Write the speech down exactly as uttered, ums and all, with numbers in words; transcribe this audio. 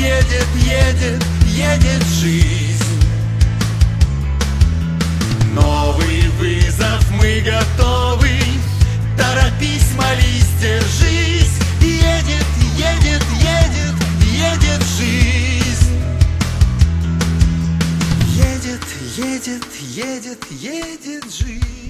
Едет, едет, едет жизнь. Новый вызов, мы готовы. Торопись, молись, держись. Едет, едет, едет, едет жизнь. Едет, едет, едет, едет жизнь.